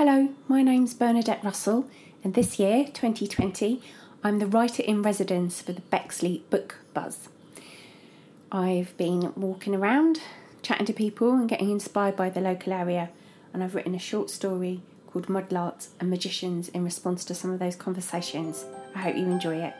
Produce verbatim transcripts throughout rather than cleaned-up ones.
Hello, my name's Bernadette Russell, and this year, twenty twenty, I'm the writer-in-residence for the Bexley Book Buzz. I've been walking around, chatting to people and getting inspired by the local area, and I've written a short story called Mudlarks and Magicians in response to some of those conversations. I hope you enjoy it.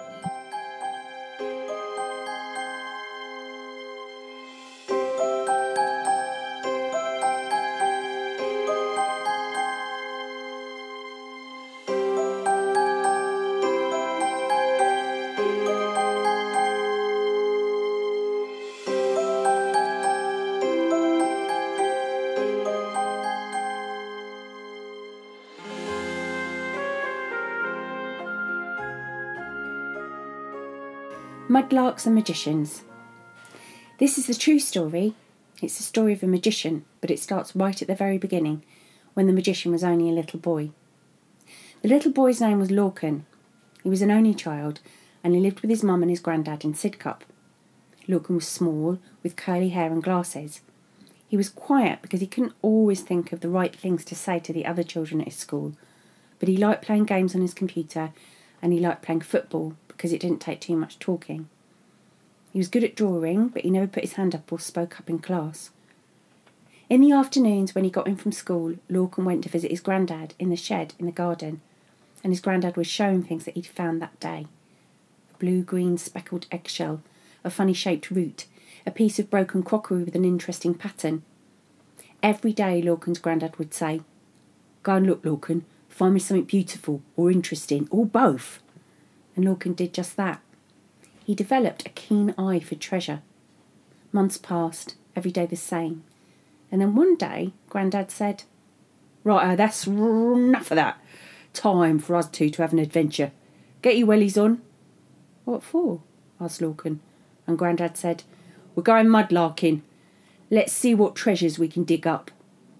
Mudlarks and Magicians. This is the true story. It's the story of a magician, but it starts right at the very beginning, when the magician was only a little boy. The little boy's name was Lorcan. He was an only child, and he lived with his mum and his granddad in Sidcup. Lorcan was small, with curly hair and glasses. He was quiet because he couldn't always think of the right things to say to the other children at his school, but he liked playing games on his computer, and he liked playing football because it didn't take too much talking. He was good at drawing, but he never put his hand up or spoke up in class. In the afternoons, when he got in from school, Lorcan went to visit his granddad in the shed in the garden, and his granddad was showing things that he'd found that day. A blue-green speckled eggshell, a funny-shaped root, a piece of broken crockery with an interesting pattern. Every day, Lorcan's granddad would say, "Go and look, Lorcan, find me something beautiful or interesting, or both." And Lorcan did just that. He developed a keen eye for treasure. Months passed, every day the same. And then one day, Grandad said, "Right, that's enough of that. Time for us two to have an adventure. Get your wellies on." "What for?" asked Lorcan. And Grandad said, "We're going mudlarking. Let's see what treasures we can dig up."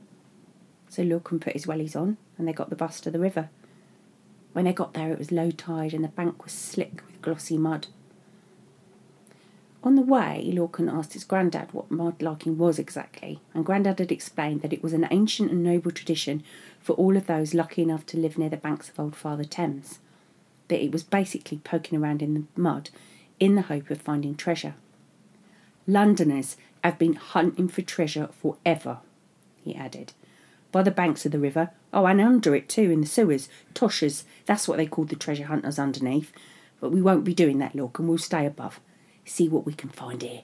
So Lorcan put his wellies on, and they got the bus to the river. When they got there, it was low tide, and the bank was slick with glossy mud. On the way, Lorcan asked his granddad what mudlarking was exactly, and Grandad had explained that it was an ancient and noble tradition for all of those lucky enough to live near the banks of Old Father Thames. That it was basically poking around in the mud in the hope of finding treasure. "Londoners have been hunting for treasure forever," he added. "By the banks of the river, oh, and under it too, in the sewers, toshers, that's what they called the treasure hunters underneath. But we won't be doing that, Lorcan, we'll stay above. See what we can find here."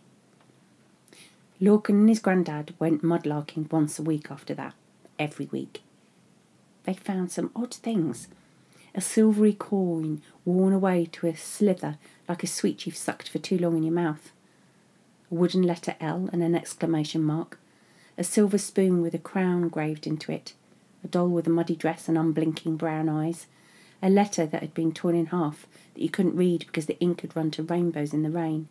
Lorcan and his granddad went mudlarking once a week after that, every week. They found some odd things. A silvery coin worn away to a slither like a sweet you've sucked for too long in your mouth. A wooden letter L and an exclamation mark. A silver spoon with a crown graved into it. A doll with a muddy dress and unblinking brown eyes. A letter that had been torn in half that you couldn't read because the ink had run to rainbows in the rain.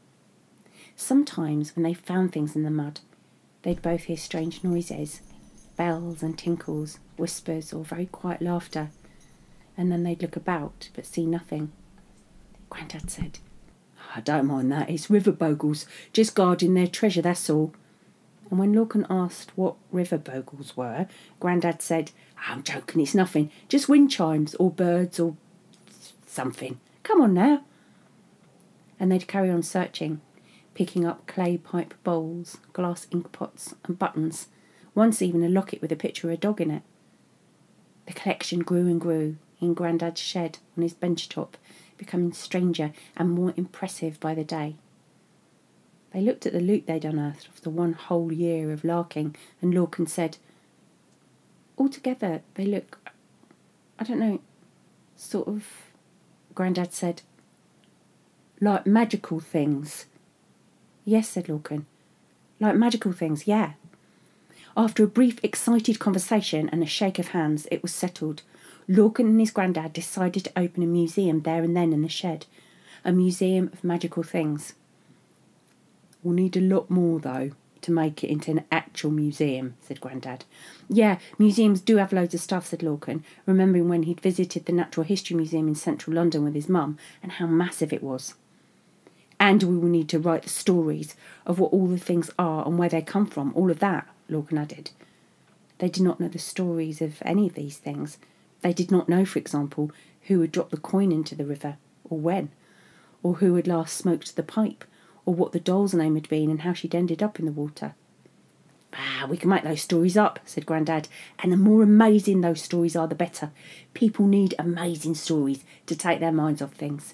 Sometimes when they found things in the mud, they'd both hear strange noises, bells and tinkles, whispers or very quiet laughter, and then they'd look about but see nothing. Grandad said, "I don't mind that, it's river bogles, just guarding their treasure, that's all." And when Lorcan asked what river bogles were, Grandad said, "I'm joking, it's nothing, just wind chimes or birds or something. Come on now." And they'd carry on searching, picking up clay pipe bowls, glass ink pots and buttons, once even a locket with a picture of a dog in it. The collection grew and grew in Grandad's shed on his bench top, becoming stranger and more impressive by the day. They looked at the loot they'd unearthed after one whole year of larking, and Lorcan said, "Altogether, they look, I don't know, sort of," Grandad said, "like magical things." "Yes," said Lorcan, "like magical things, yeah." After a brief, excited conversation and a shake of hands, it was settled. Lorcan and his granddad decided to open a museum there and then in the shed. A museum of magical things. "We'll need a lot more, though, to make it into an actual museum," said Grandad. "Yeah, museums do have loads of stuff," said Lorcan, remembering when he'd visited the Natural History Museum in central London with his mum and how massive it was. "And we will need to write the stories of what all the things are and where they come from, all of that," Lorcan added. They did not know the stories of any of these things. They did not know, for example, who had dropped the coin into the river, or when, or who had last smoked the pipe, or what the doll's name had been and how she'd ended up in the water. Ah, we can make those stories up, said Grandad, and the more amazing those stories are, the better. People need amazing stories to take their minds off things.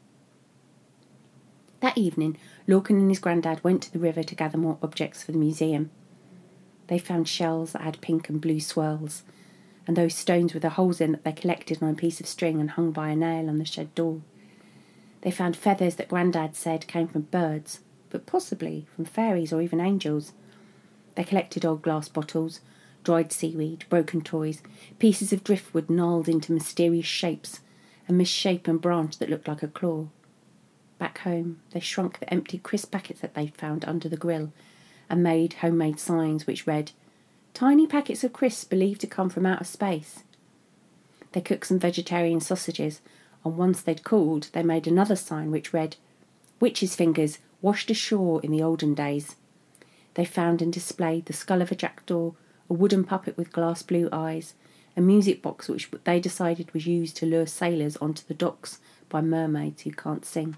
That evening, Lorcan and his granddad went to the river to gather more objects for the museum. They found shells that had pink and blue swirls, and those stones with the holes in that they collected on a piece of string and hung by a nail on the shed door. They found feathers that Grandad said came from birds, but possibly from fairies or even angels. They collected old glass bottles, dried seaweed, broken toys, pieces of driftwood gnarled into mysterious shapes, a misshapen branch that looked like a claw. Back home, they shrunk the empty crisp packets that they'd found under the grill and made homemade signs which read, "Tiny packets of crisps believed to come from outer space." They cooked some vegetarian sausages, and once they'd cooled, they made another sign which read, "Witches' fingers washed ashore in the olden days." They found and displayed the skull of a jackdaw, a wooden puppet with glass blue eyes, a music box which they decided was used to lure sailors onto the docks by mermaids who can't sing.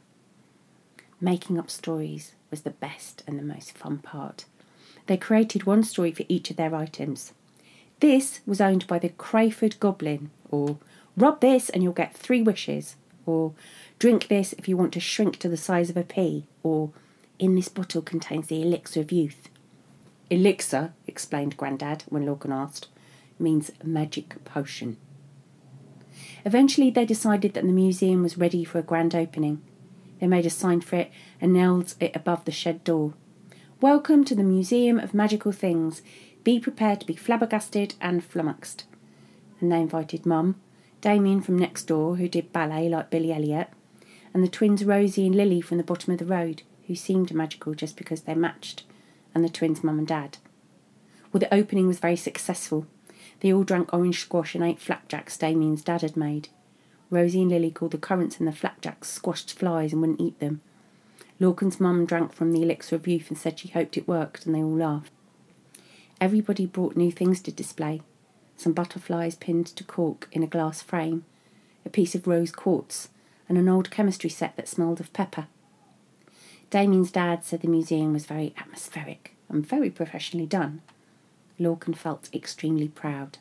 Making up stories was the best and the most fun part. They created one story for each of their items. This was owned by the Crayford Goblin, or "Rub this and you'll get three wishes," or "Drink this if you want to shrink to the size of a pea," or "In this bottle contains the elixir of youth." Elixir, explained Grandad when Lorcan asked, means magic potion. Eventually they decided that the museum was ready for a grand opening. They made a sign for it and nailed it above the shed door. "Welcome to the Museum of Magical Things. Be prepared to be flabbergasted and flummoxed." And they invited Mum, Damien from next door, who did ballet like Billy Elliot, and the twins Rosie and Lily from the bottom of the road, who seemed magical just because they matched, and the twins' mum and dad. Well, the opening was very successful. They all drank orange squash and ate flapjacks Damien's dad had made. Rosie and Lily called the currants in the flapjacks squashed flies and wouldn't eat them. Lorcan's mum drank from the elixir of youth and said she hoped it worked, and they all laughed. Everybody brought new things to display. Some butterflies pinned to cork in a glass frame, a piece of rose quartz, and an old chemistry set that smelled of pepper. Damien's dad said the museum was very atmospheric and very professionally done. Lorcan felt extremely proud.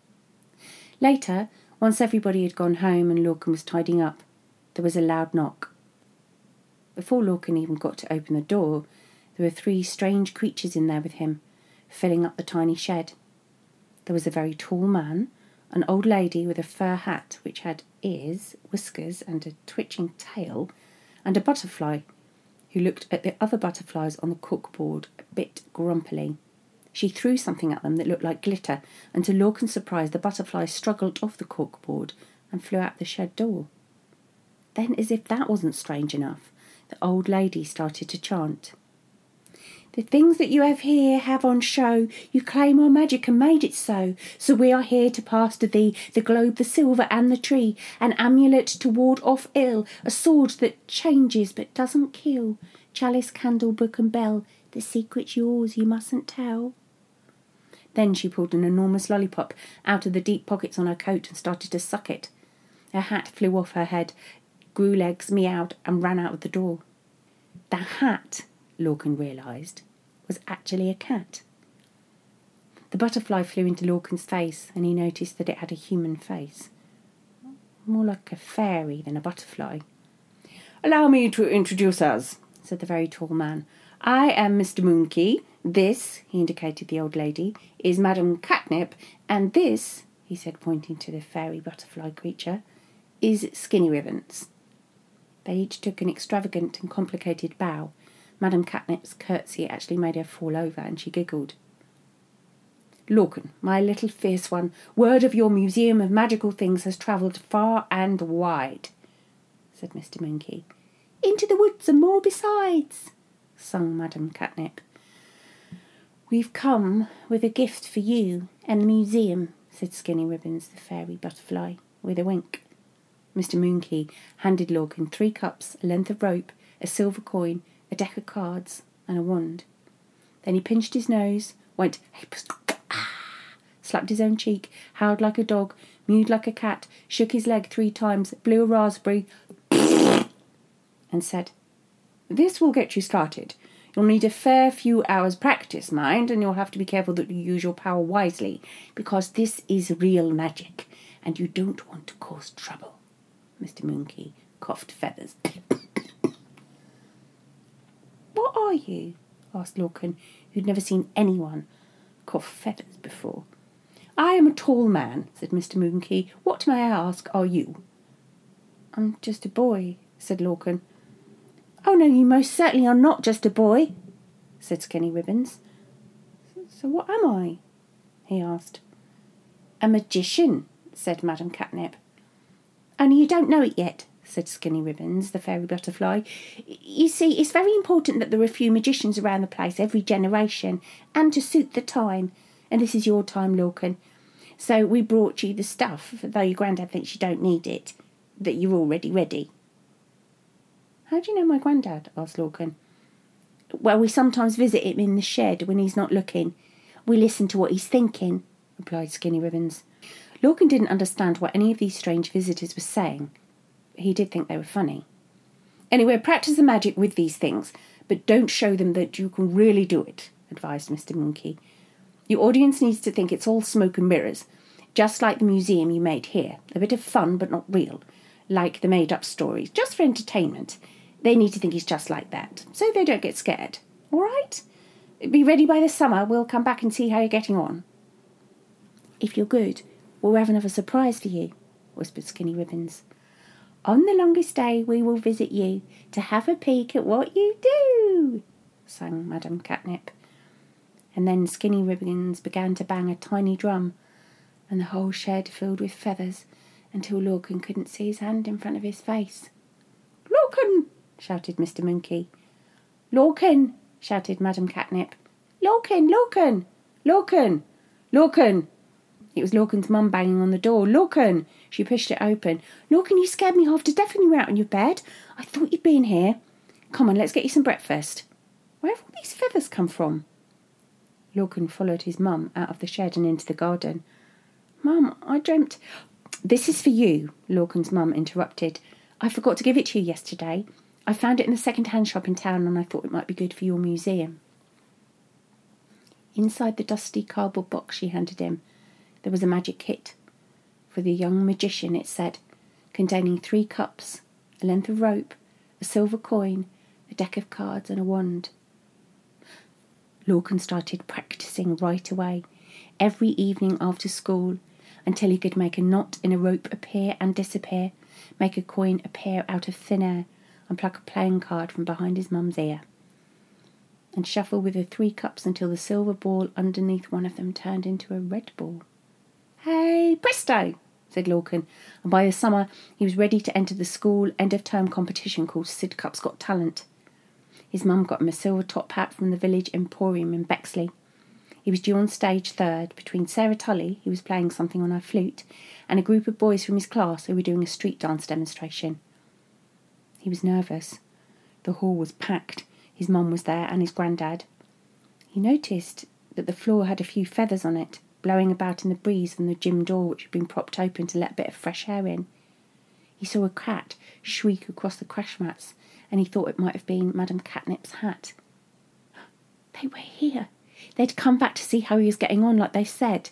Later, once everybody had gone home and Lorcan was tidying up, there was a loud knock. Before Lorcan even got to open the door, there were three strange creatures in there with him, filling up the tiny shed. There was a very tall man, an old lady with a fur hat which had ears, whiskers, and a twitching tail, and a butterfly, who looked at the other butterflies on the corkboard a bit grumpily. She threw something at them that looked like glitter, and to Lorcan's surprise the butterflies struggled off the corkboard and flew out the shed door. Then, as if that wasn't strange enough, the old lady started to chant. "The things that you have here have on show. You claim our magic and made it so. So we are here to pass to thee the globe, the silver and the tree, an amulet to ward off ill, a sword that changes but doesn't kill, chalice, candle, book and bell. The secret's yours, you mustn't tell." Then she pulled an enormous lollipop out of the deep pockets on her coat and started to suck it. Her hat flew off her head, grew legs, meowed, and ran out of the door. The hat, Lorcan realised, was actually a cat. The butterfly flew into Lorcan's face, and he noticed that it had a human face. More like a fairy than a butterfly. "Allow me to introduce us," said the very tall man. "I am Mister Moonkey. This," he indicated the old lady, "is Madam Catnip, and this," he said, pointing to the fairy butterfly creature, "is Skinny Ribbons." They each took an extravagant and complicated bow. Madam Catnip's curtsy actually made her fall over, and she giggled. "Lorcan, my little fierce one, word of your Museum of Magical Things has travelled far and wide," said Mister Moonkey. "Into the woods and more besides," sung Madam Catnip. "We've come with a gift for you and the museum," said Skinny Ribbons, the fairy butterfly, with a wink. Mister Moonkey handed Lorcan three cups, a length of rope, a silver coin, a deck of cards, and a wand. Then he pinched his nose, went ah, slapped his own cheek, howled like a dog, mewed like a cat, shook his leg three times, blew a raspberry, and said, "This will get you started. You'll need a fair few hours' practice, mind, and you'll have to be careful that you use your power wisely, because this is real magic, and you don't want to cause trouble." Mister Moonkey coughed feathers. "What are you?" asked Lorcan, who'd never seen anyone cough feathers before. "I am a tall man," said Mister Moonkey. "What, may I ask, are you?" "I'm just a boy," said Lorcan. "Oh, no, you most certainly are not just a boy," said Skinny Ribbons. "So what am I?" he asked. "A magician," said Madam Catnip. "Only you don't know it yet," said Skinny Ribbons, the fairy butterfly. "You see, it's very important that there are a few magicians around the place every generation, and to suit the time. And this is your time, Lorcan. So we brought you the stuff, though your granddad thinks you don't need it, that you're already ready." "How do you know my granddad?" asked Lorcan. "Well, we sometimes visit him in the shed when he's not looking. We listen to what he's thinking," replied Skinny Ribbons. Lorcan didn't understand what any of these strange visitors were saying. He did think they were funny. "Anyway, practice the magic with these things, but don't show them that you can really do it," advised Mister Moonkey. "Your audience needs to think it's all smoke and mirrors, just like the museum you made here. A bit of fun, but not real, like the made-up stories, just for entertainment. They need to think it's just like that, so they don't get scared. All right? Be ready by the summer. We'll come back and see how you're getting on." "If you're good, we'll have another surprise for you," whispered Skinny Ribbons. "On the longest day we will visit you to have a peek at what you do," sang Madam Catnip. And then Skinny Ribbons began to bang a tiny drum, and the whole shed filled with feathers until Lorcan couldn't see his hand in front of his face. "Lorcan!" shouted Mister Moonkey. "Lorcan!" shouted Madam Catnip. "Lorcan! Lorcan! Lorcan! Lorcan!" It was Lorcan's mum banging on the door. "Lorcan!" She pushed it open. "Lorcan, you scared me half to death when you were out in your bed. I thought you'd be in here. Come on, let's get you some breakfast. Where have all these feathers come from?" Lorcan followed his mum out of the shed and into the garden. "Mum, I dreamt—" "This is for you," Lorcan's mum interrupted. "I forgot to give it to you yesterday. I found it in the second-hand shop in town, and I thought it might be good for your museum." Inside the dusty cardboard box she handed him, there was a magic kit. For the young magician, it said, containing three cups, a length of rope, a silver coin, a deck of cards, and a wand. Lorcan started practising right away, every evening after school, until he could make a knot in a rope appear and disappear, make a coin appear out of thin air, and pluck a playing card from behind his mum's ear, and shuffle with the three cups until the silver ball underneath one of them turned into a red ball. "Hey, presto!" said Lorcan, and by the summer he was ready to enter the school end-of-term competition called Sidcup's Got Talent. His mum got him a silver top hat from the village emporium in Bexley. He was due on stage third, between Sarah Tully, who was playing something on her flute, and a group of boys from his class who were doing a street dance demonstration. He was nervous. The hall was packed. His mum was there, and his grandad. He noticed that the floor had a few feathers on it, blowing about in the breeze from the gym door, which had been propped open to let a bit of fresh air in. He saw a cat shriek across the crash mats, and he thought it might have been Madam Catnip's hat. They were here. They'd come back to see how he was getting on, like they said.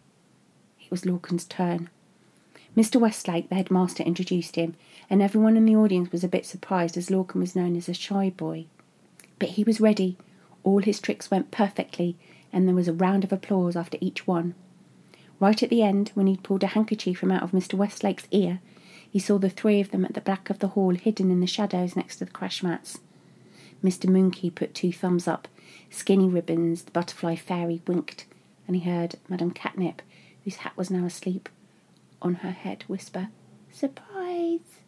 It was Lorcan's turn. Mister Westlake, the headmaster, introduced him, and everyone in the audience was a bit surprised, as Lorcan was known as a shy boy. But he was ready. All his tricks went perfectly, and there was a round of applause after each one. Right at the end, when he'd pulled a handkerchief from out of Mister Westlake's ear, he saw the three of them at the back of the hall, hidden in the shadows next to the crash mats. Mister Moonkey put two thumbs up. Skinny Ribbons, the butterfly fairy, winked, and he heard Madam Catnip, whose hat was now asleep, on her head whisper, "Surprise!"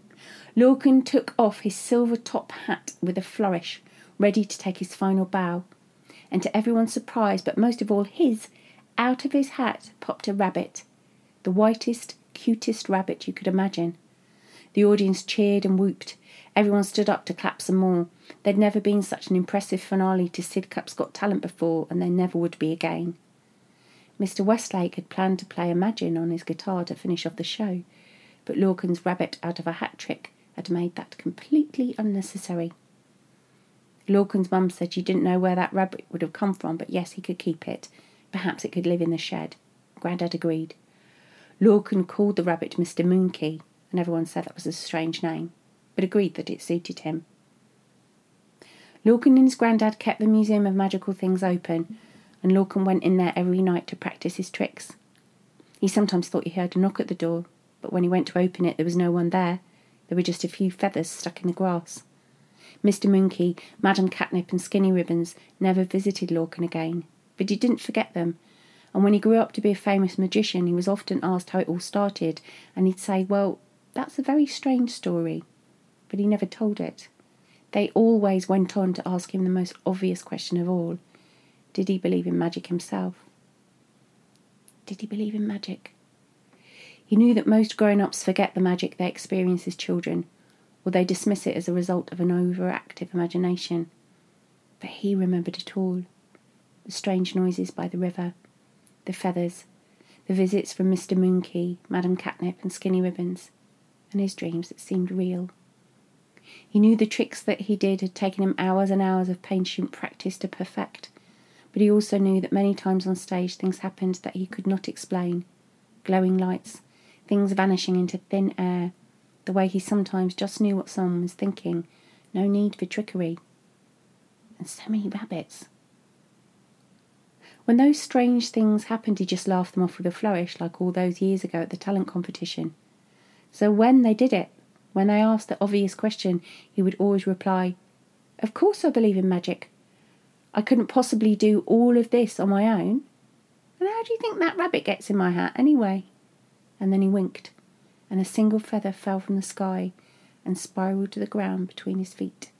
Lorcan took off his silver top hat with a flourish, ready to take his final bow, and to everyone's surprise, but most of all his, out of his hat popped a rabbit, the whitest, cutest rabbit you could imagine. The audience cheered and whooped. Everyone stood up to clap some more. There'd never been such an impressive finale to Sidcup's Got Talent before, and there never would be again. Mister Westlake had planned to play Imagine on his guitar to finish off the show, but Lorcan's rabbit out of a hat trick had made that completely unnecessary. Lorcan's mum said she didn't know where that rabbit would have come from, but yes, he could keep it. Perhaps it could live in the shed. Grandad agreed. Lorcan called the rabbit Mister Moonkey, and everyone said that was a strange name, but agreed that it suited him. Lorcan and his grandad kept the Museum of Magical Things open, and Lorcan went in there every night to practice his tricks. He sometimes thought he heard a knock at the door, but when he went to open it there was no one there. There were just a few feathers stuck in the grass. Mister Moonkey, Madame Catnip and Skinny Ribbons never visited Lorcan again, but he didn't forget them, and when he grew up to be a famous magician he was often asked how it all started, and he'd say, well, that's a very strange story, but he never told it. They always went on to ask him the most obvious question of all. Did he believe in magic himself? Did he believe in magic? He knew that most grown-ups forget the magic they experience as children, or they dismiss it as a result of an overactive imagination. But he remembered it all. The strange noises by the river, the feathers, the visits from Mister Moonkey, Madame Catnip and Skinny Ribbons, and his dreams that seemed real. He knew the tricks that he did had taken him hours and hours of patient practice to perfect, but he also knew that many times on stage things happened that he could not explain. Glowing lights, things vanishing into thin air, the way he sometimes just knew what someone was thinking, no need for trickery. And so many rabbits. When those strange things happened, he just laughed them off with a flourish, like all those years ago at the talent competition. So when they did it, when they asked the obvious question, he would always reply, "Of course I believe in magic. I couldn't possibly do all of this on my own. And how do you think that rabbit gets in my hat anyway?" And then he winked, and a single feather fell from the sky and spiralled to the ground between his feet.